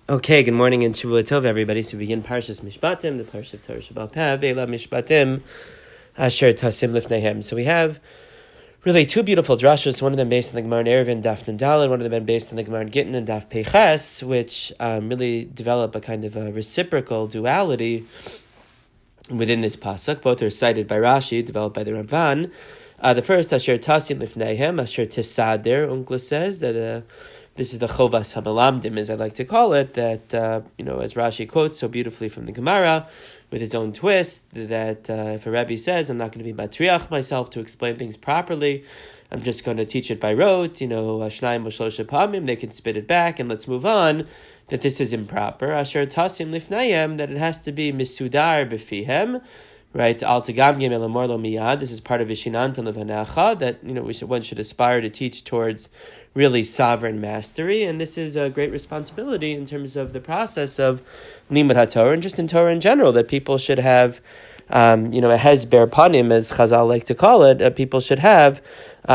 Okay, good morning and Shavua Tov, everybody. So we begin Parshas Mishpatim, the Parsha of Torah Sheba'al Peh, Ve'ela Mishpatim, Asher Tasim Lifneihem. So we have really two beautiful drashos, one of them based on the Gemara in Eruvin, Daf Nun Daled, one of them based on the Gemara in Gittin and Daf Peiches, which really develop a kind of a reciprocal duality within this pasuk. Both are cited by Rashi, developed by the Ramban. The first, Asher Tasim Lifneihem, Asher Tisader, Unkla says that this is the Chovas HaMelamdim, as I like to call it, that, as Rashi quotes so beautifully from the Gemara, with his own twist, that if a Rebbe says, I'm not going to be matriach myself to explain things properly, I'm just going to teach it by rote, Shnayim V'Shlosha Pamim, they can spit it back, and let's move on, that this is improper. Asher Tasim Lifnayim, that it has to be Misudar B'Fihem, right? Al Tagamgim Elamor Lo Miyad, this is part of Vishinantan Levanecha, that, one should aspire to teach towards really sovereign mastery, and this is a great responsibility in terms of the process of Limud HaTorah, and just in Torah in general, that people should have, a hezber panim, as Chazal like to call it, people should have,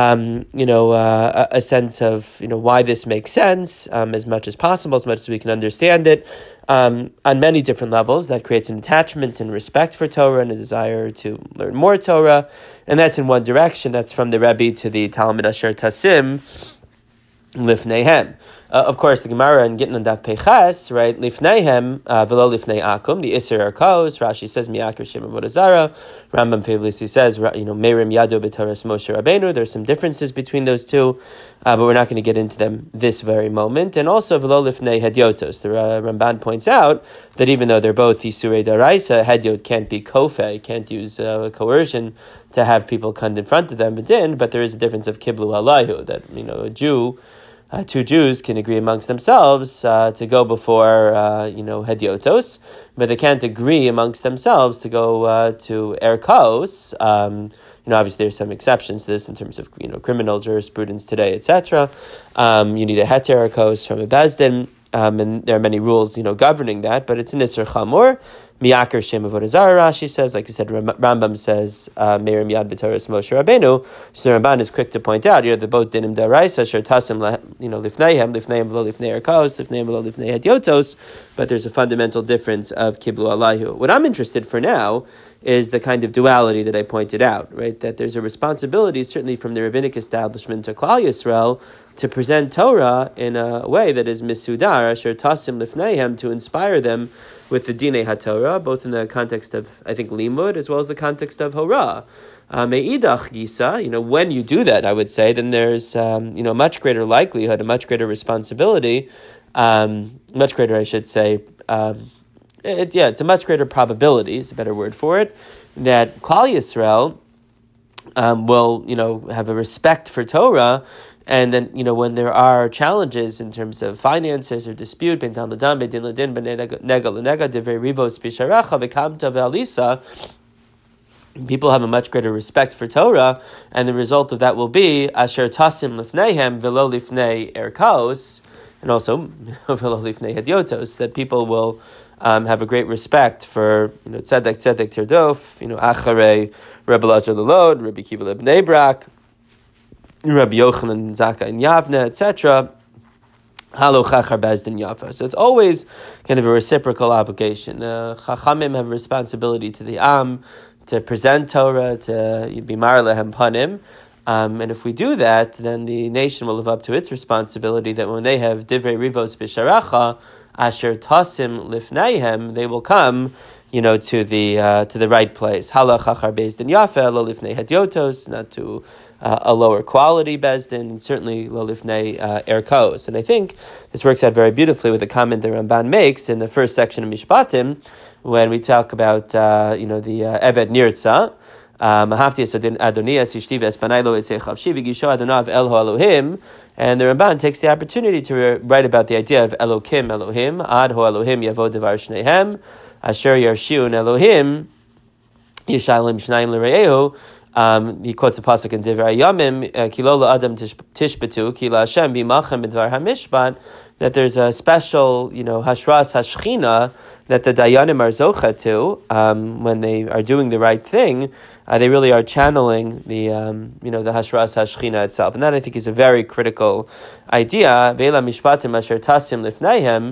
a sense of, why this makes sense, as much as possible, as much as we can understand it, on many different levels. That creates an attachment and respect for Torah and a desire to learn more Torah, and that's in one direction. That's from the Rebbe to the Talmud Asher Tasim Lifneihem. Of course, the Gemara in Gittin and Daf Peiches, right? Lifneihem v'lo lifnei akum. The Isser Arkos. Rashi says Miakar Shem Avodah Zarah. Rambam famously says Merim Yado b'Toras Moshe Rabbeinu. There's some differences between those two, but we're not going to get into them this very moment. And also v'lo lifnei hedyotos. The Ramban points out that even though they're both Yisurei Daraisa, hedyot can't be kofeh, can't use coercion to have people come in front of them, but there is a difference of kiblu alayhu, that a Jew. Two Jews can agree amongst themselves to go before, hedyotos, but they can't agree amongst themselves to go to erkos. Obviously there's some exceptions to this in terms of, criminal jurisprudence today, etc. You need a heter erkos from a bezdin, and there are many rules, governing that, but it's an isser chamor. Miakar Shem Avodah Zarah, Rashi says, like I said, Rambam says, Merim Yad B'Toras Moshe Rabbeinu. So the Ramban is quick to point out, the both dinim daraisa, Asher Tasim, Lifneihem v'lo lifnei erkos, Lifneihem v'lo lifnei hedyotos, but there's a fundamental difference of kiblu alayhu. What I'm interested for now is the kind of duality that I pointed out, right? That there's a responsibility, certainly from the rabbinic establishment to Klal Yisrael, to present Torah in a way that is misudar, Asher Tasim Lifneihem, to inspire them with the Dinei HaTorah, both in the context of, I think, Limud, as well as the context of Horah. Me'idach Gisa, when you do that, I would say, then there's, much greater likelihood, a much greater responsibility, much greater, I should say, it's a much greater probability, is a better word for it, that Klal Yisrael will, have a respect for Torah. And then, when there are challenges in terms of finances or dispute, people have a much greater respect for Torah, and the result of that will be Asher Tasim Lifneihem v'lo lifnei erkos, and also v'lo lifnei hedyotos, that people will have a great respect for tzedek tirdof, acharei Rebbe Lazar Lelod, Rabbi Kiva Lebnei Brak, Rabbi Yochanan Zaka in Yavne, etc. Halo Chachar Bezdin Yafa. So it's always kind of a reciprocal obligation. Chachamim have a responsibility to the Am to present Torah, to be Mar Lehem Panim. And if we do that, then the nation will live up to its responsibility that when they have Divrei Rivos B'Sharacha, Asher Tasim Lifneihem, they will come to the right place. Hala Chachar Bezdin Yafa, Lo Lifnei Hedyotos, not to a lower quality bezdin, and certainly lo lifnei erkos. And I think this works out very beautifully with the comment that Ramban makes in the first section of Mishpatim, when we talk about the Eved Nirtza, Mahafti Esodin Adonias Ishtiv Espanai Lo Etzei Chavshi V'Gisho Adonav El Elohim, and the Ramban takes the opportunity to write about the idea of Elokim Elohim, Ad Ho Elohim Yavo Devar Shnehem, Asher Yarshiun Elohim Yishalim Shnayim L'Re'ehu. He quotes a pasuk in Divrei Yamim, Kilola Adam Tishbetu, Kila Hashem B'Machem B'Dvar HaMishpat, that there's a special, Hashras Hashchina that the Dayanim are zocha to, when they are doing the right thing, they really are channeling the Hashras Hashchina itself. And that, I think, is a very critical idea. Ve'ela mishpatim asher tasim lifneihem,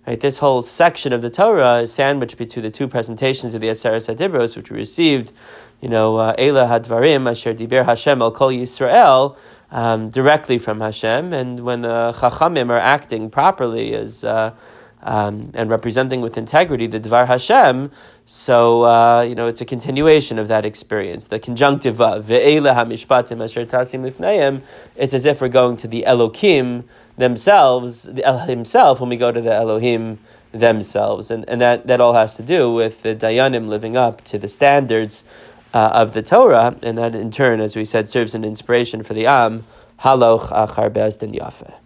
Right, this whole section of the Torah is sandwiched between the two presentations of the Aseret HaDibros, which we received, Eila Hadvarim Asher Diber Hashem Al Kol Yisrael, directly from Hashem, and when the Chachamim are acting properly as and representing with integrity the Dvar Hashem, so it's a continuation of that experience. The conjunctive of Ve'ela HaMishpatim Asher Tasim Lifneim, it's as if we're going to the Elokim themselves, the El himself, when we go to the Elohim themselves. And that all has to do with the Dayanim living up to the standards of the Torah, and that in turn, as we said, serves an inspiration for the Am, Haloch Achar Be'ez Din Yafeh.